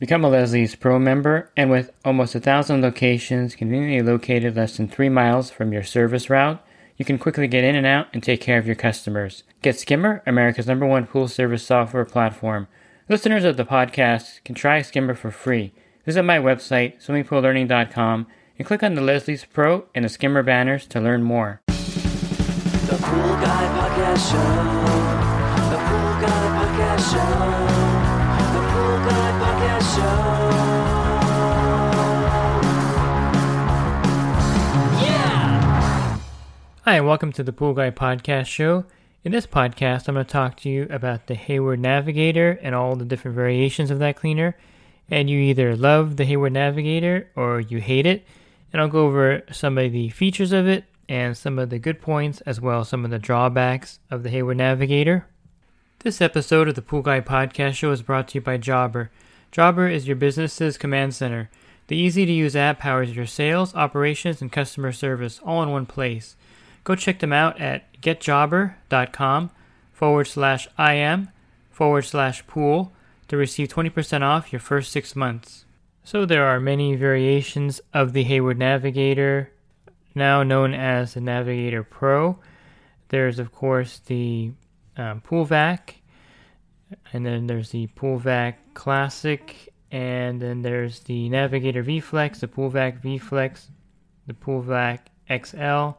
Become a Leslie's Pro member, and with almost 1,000 locations conveniently located less than 3 miles from your service route, you can quickly get in and out and take care of your customers. Get Skimmer, America's #1 pool service software platform. Listeners of the podcast can try Skimmer for free. Visit my website, swimmingpoollearning.com, and click on the Leslie's Pro and the Skimmer banners to learn more. The Pool Guy Podcast Show. The Pool Guy Podcast Show. The Pool Guy Podcast Show. Yeah! Hi, and welcome to the Pool Guy Podcast Show. In this podcast, I'm going to talk to you about the Hayward Navigator and all the different variations of that cleaner. And you either love the Hayward Navigator or you hate it. And I'll go over some of the features of it and some of the good points, as well as some of the drawbacks of the Hayward Navigator. This episode of the Pool Guy Podcast Show is brought to you by Jobber. Jobber is your business's command center. The easy-to-use app powers your sales, operations, and customer service all in one place. Go check them out at getjobber.com/IM/pool to receive 20% off your first 6 months. So there are many variations of the Hayward Navigator, now known as the Navigator Pro. There's, of course, the Pool Vac, and then there's the Pool Vac Classic, and then there's the Navigator V-Flex, the Pool Vac V-Flex, the Pool Vac XL,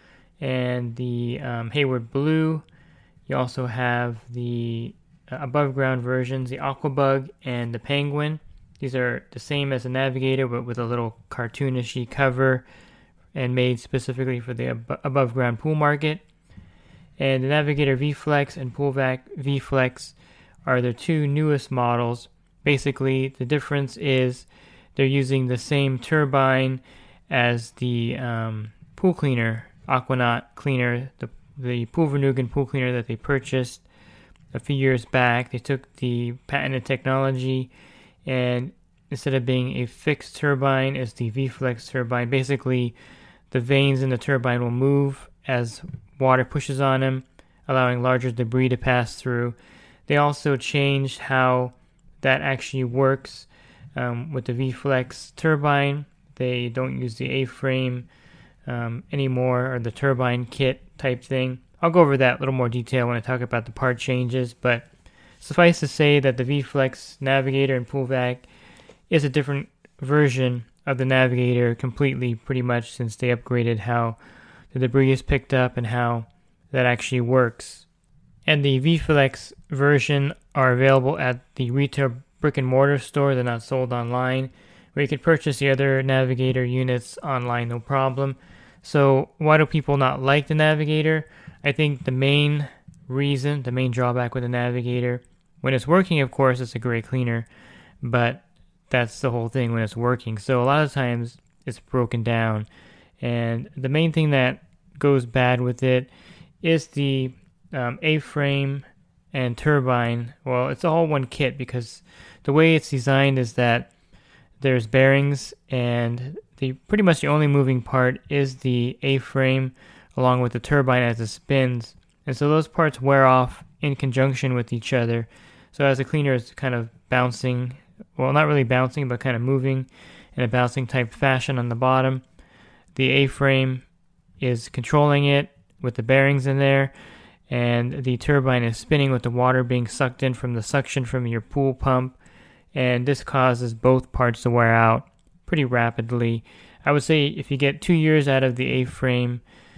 and the Hayward Blue. You also have the above ground versions, the Aquabug and the Penguin. These are the same as the Navigator, but with a little cartoonishy cover and made specifically for the above ground pool market. And the Navigator V-Flex and Pool Vac V-Flex are the two newest models. Basically, the difference is they're using the same turbine as the pool cleaner, Aquanaut cleaner, the Pool Vernugan pool cleaner that they purchased a few years back. They took the patented technology, and instead of being a fixed turbine, it's the V-Flex turbine. Basically, the vanes in the turbine will move as water pushes on them, allowing larger debris to pass through. They also changed how that actually works with the V-Flex turbine. They don't use the A-frame anymore, or the turbine kit type thing. I'll go over that in a little more detail when I talk about the part changes, but suffice to say that the V-Flex Navigator and Pool Vac is a different version of the Navigator completely, pretty much, since they upgraded how the debris is picked up and how that actually works. And the V-Flex version are available at the retail brick and mortar store. They're not sold online, where you can purchase the other Navigator units online, no problem. So why do people not like the Navigator? I think the main reason, the main drawback with the Navigator, when it's working, of course, it's a great cleaner, but that's the whole thing when it's working. So a lot of times it's broken down, and the main thing that goes bad with it is the A-frame and turbine. Well, it's all one kit, because the way it's designed is that there's bearings, and pretty much the only moving part is the A-frame along with the turbine as it spins. And so those parts wear off in conjunction with each other. So as the cleaner is kind of bouncing, well, not really bouncing, but kind of moving in a bouncing type fashion on the bottom, the A-frame is controlling it with the bearings in there, and the turbine is spinning with the water being sucked in from the suction from your pool pump, and this causes both parts to wear out pretty rapidly. I would say if you get 2 years out of the A-frame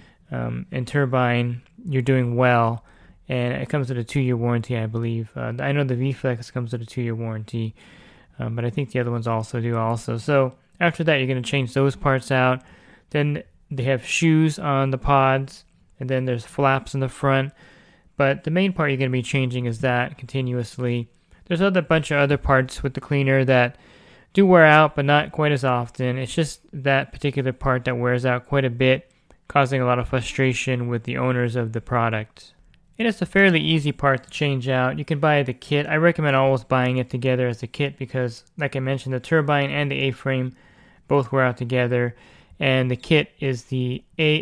and turbine, you're doing well, and it comes with a 2-year warranty, I believe. I know the V-Flex comes with a 2-year warranty, but I think the other ones also do also. So after that, you're going to change those parts out. Then they have shoes on the pods, and then there's flaps in the front. But the main part you're going to be changing is that continuously. There's a bunch of other parts with the cleaner that do wear out, but not quite as often. It's just that particular part that wears out quite a bit, causing a lot of frustration with the owners of the product. And it's a fairly easy part to change out. You can buy the kit. I recommend always buying it together as a kit because, like I mentioned, the turbine and the A-frame both wear out together. And the kit is the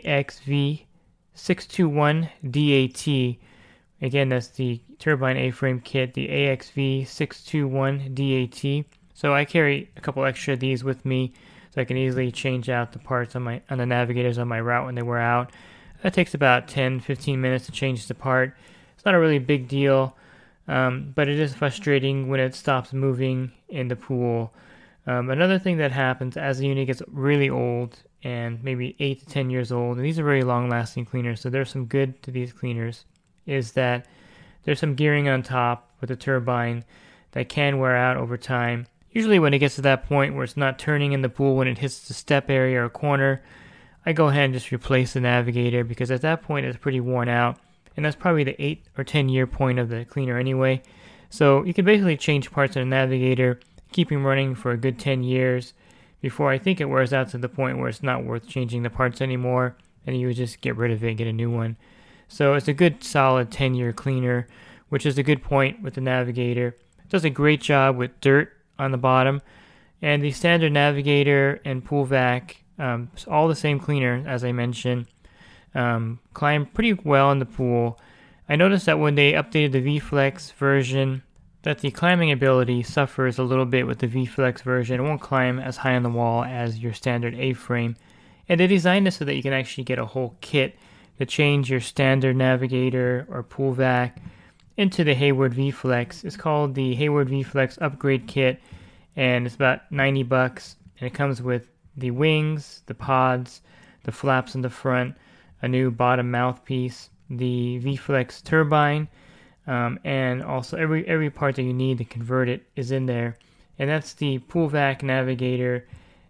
AXV621DAT. Again, that's the turbine A-frame kit, the AXV621DAT. So I carry a couple extra of these with me, so I can easily change out the parts on the navigators on my route when they wear out. That takes about 10-15 minutes to change the part. It's not a really big deal, but it is frustrating when it stops moving in the pool. Another thing that happens as the unit gets really old, and maybe 8 to 10 years old, and these are very long-lasting cleaners, so there's some good to these cleaners, is that there's some gearing on top with the turbine that can wear out over time. Usually when it gets to that point where it's not turning in the pool when it hits the step area or corner, I go ahead and just replace the navigator, because at that point it's pretty worn out, and that's probably the 8 or 10 year point of the cleaner anyway. So you can basically change parts of the navigator, keep him running for a good 10 years before I think it wears out to the point where it's not worth changing the parts anymore, and you would just get rid of it and get a new one. So it's a good solid 10-year cleaner, which is a good point with the navigator. It does a great job with dirt on the bottom, and the standard navigator and pool vac, all the same cleaner as I mentioned, climb pretty well in the pool. I noticed that when they updated the V-Flex version, that the climbing ability suffers a little bit with the V-Flex version. It won't climb as high on the wall as your standard A-frame. And they designed this so that you can actually get a whole kit to change your standard navigator or pool vac into the Hayward V-Flex. It's called the Hayward V-Flex Upgrade Kit, and it's about $90. And it comes with the wings, the pods, the flaps in the front, a new bottom mouthpiece, the V-Flex turbine, and also every part that you need to convert it is in there. And that's the Pool Vac Navigator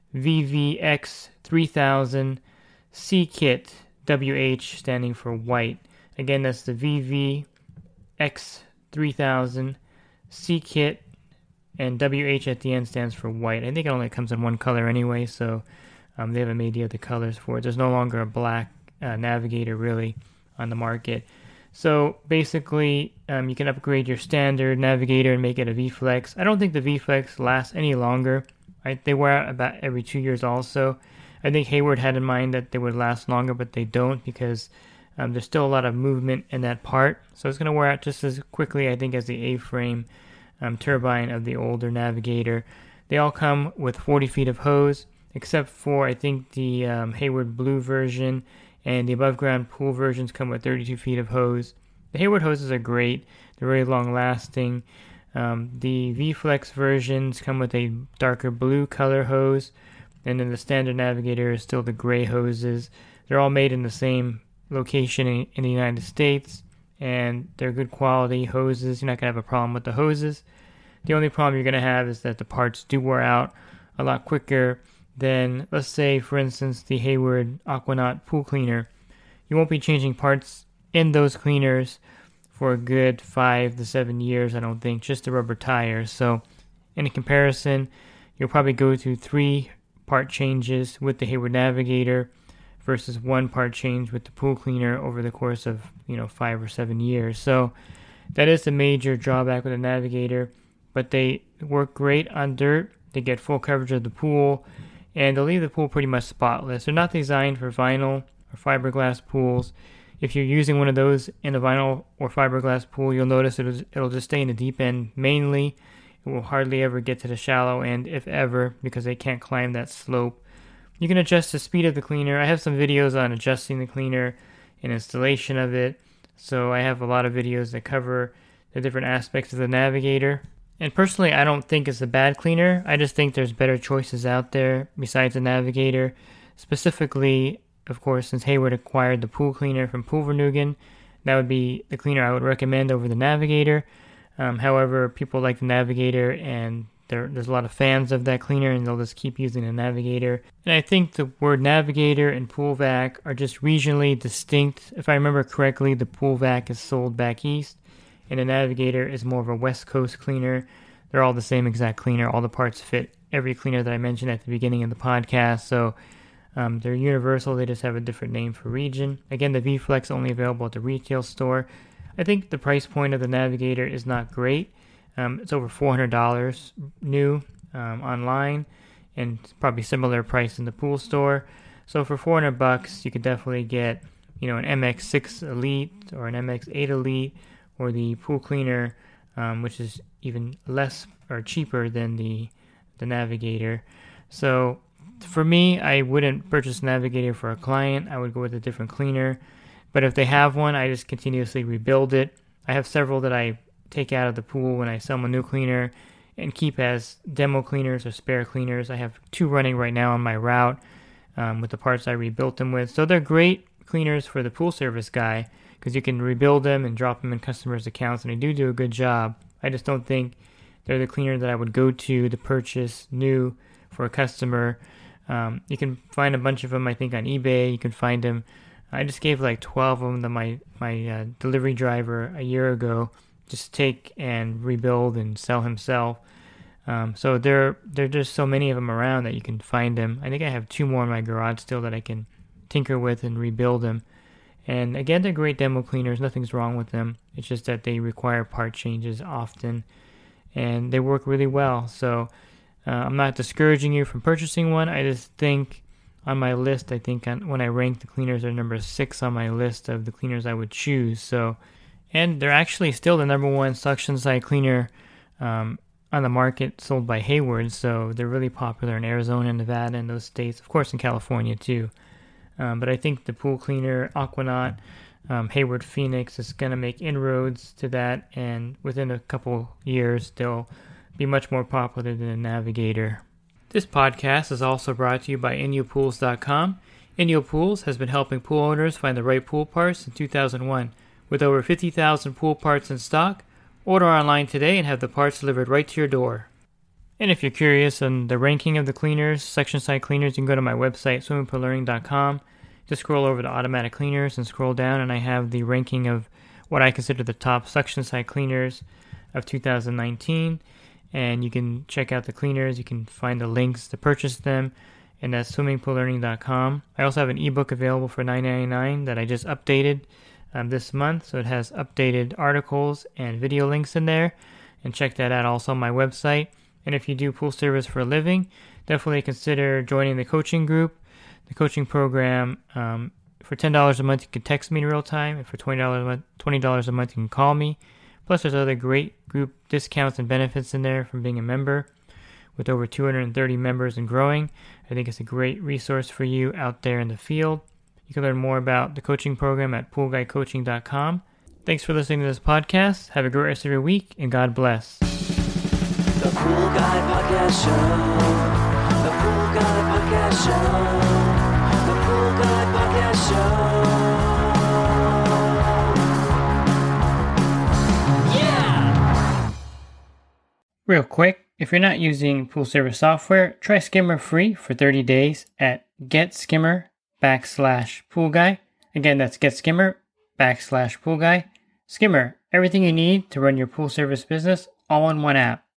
VVX 3000 C Kit, WH standing for white. Again, that's the VVX 3000 C Kit, and WH at the end stands for white. I think it only comes in one color anyway, so they haven't made the other colors for it. There's no longer a black navigator really on the market. So basically, you can upgrade your standard navigator and make it a V-Flex. I don't think the V-Flex lasts any longer. Right? They wear out about every 2 years also. I think Hayward had in mind that they would last longer, but they don't, because there's still a lot of movement in that part. So it's going to wear out just as quickly, I think, as the A-frame turbine of the older navigator. They all come with 40 feet of hose, except for, I think, the Hayward Blue version, and the above ground pool versions come with 32 feet of hose. The Hayward hoses are great. They're very long lasting. The V-Flex versions come with a darker blue color hose, and then the standard navigator is still the gray hoses. They're all made in the same location in the United States, and they're good quality hoses. You're not going to have a problem with the hoses. The only problem you're going to have is that the parts do wear out a lot quicker than, let's say, for instance, the Hayward Aquanaut pool cleaner. You won't be changing parts in those cleaners for a good 5 to 7 years, I don't think, just the rubber tires. So in a comparison, you'll probably go through 3 part changes with the Hayward Navigator versus 1 part change with the pool cleaner over the course of 5 or 7 years. So that is the major drawback with the Navigator, but they work great on dirt. They get full coverage of the pool, and they'll leave the pool pretty much spotless. They're not designed for vinyl or fiberglass pools. If you're using one of those in a vinyl or fiberglass pool, you'll notice it'll just stay in the deep end mainly. It will hardly ever get to the shallow end, if ever, because they can't climb that slope. You can adjust the speed of the cleaner. I have some videos on adjusting the cleaner and installation of it. So I have a lot of videos that cover the different aspects of the Navigator. And personally, I don't think it's a bad cleaner. I just think there's better choices out there besides the Navigator. Specifically, of course, since Hayward acquired the pool cleaner from Pulvernugen, that would be the cleaner I would recommend over the Navigator. However, people like the Navigator, and there's a lot of fans of that cleaner, and they'll just keep using the Navigator. And I think the word Navigator and Pool Vac are just regionally distinct. If I remember correctly, the Pool Vac is sold back east, and the Navigator is more of a West Coast cleaner. They're all the same exact cleaner. All the parts fit every cleaner that I mentioned at the beginning of the podcast. So they're universal. They just have a different name for region. Again, the V-Flex only available at the retail store. I think the price point of the Navigator is not great. It's over $400 new online, and it's probably similar price in the pool store. So for $400, you could definitely get an MX6 Elite or an MX8 Elite, or the pool cleaner, which is even less or cheaper than the the Navigator. So for me, I wouldn't purchase Navigator for a client. I would go with a different cleaner. But if they have one, I just continuously rebuild it. I have several that I take out of the pool when I sell my new cleaner and keep as demo cleaners or spare cleaners. I have 2 running right now on my route with the parts I rebuilt them with. So they're great cleaners for the pool service guy because you can rebuild them and drop them in customers' accounts, and they do a good job. I just don't think they're the cleaner that I would go to purchase new for a customer. You can find a bunch of them, I think, on eBay. You can find them. I just gave like 12 of them to my delivery driver a year ago, just take and rebuild and sell himself. So there are just so many of them around that you can find them. I think I have 2 more in my garage still that I can tinker with and rebuild them. And again, they're great demo cleaners. Nothing's wrong with them. It's just that they require part changes often, and they work really well. So I'm not discouraging you from purchasing one. I just think on my list, when I rank the cleaners, they're number 6 on my list of the cleaners I would choose. So, and they're actually still the number 1 suction side cleaner on the market sold by Hayward. So they're really popular in Arizona, Nevada, and those states. Of course, in California too. But I think the pool cleaner, Aquanaut, Hayward Phoenix is going to make inroads to that, and within a couple years, they'll be much more popular than the Navigator. This podcast is also brought to you by InyoPools.com. Inyo Pools has been helping pool owners find the right pool parts since 2001. With over 50,000 pool parts in stock, order online today and have the parts delivered right to your door. And if you're curious on the ranking of the cleaners, section side cleaners, you can go to my website, swimmingpoollearning.com. Just scroll over to automatic cleaners and scroll down, and I have the ranking of what I consider the top suction side cleaners of 2019. And you can check out the cleaners. You can find the links to purchase them, and that's swimmingpoollearning.com. I also have an ebook available for $9.99 that I just updated this month. So it has updated articles and video links in there. And check that out also on my website. And if you do pool service for a living, definitely consider joining the coaching group, the coaching program. For $10 a month, you can text me in real time. And for $20 a month, you can call me. Plus, there's other great group discounts and benefits in there from being a member. With over 230 members and growing, I think it's a great resource for you out there in the field. You can learn more about the coaching program at poolguycoaching.com. Thanks for listening to this podcast. Have a great rest of your week, and God bless. The Pool Guy Podcast Show. The Pool Guy Podcast Show. The Pool Guy Podcast Show. Yeah! Real quick, if you're not using pool service software, try Skimmer free for 30 days at getskimmer.com/poolguy. Again, that's getskimmer.com/poolguy. Skimmer, everything you need to run your pool service business all in one app.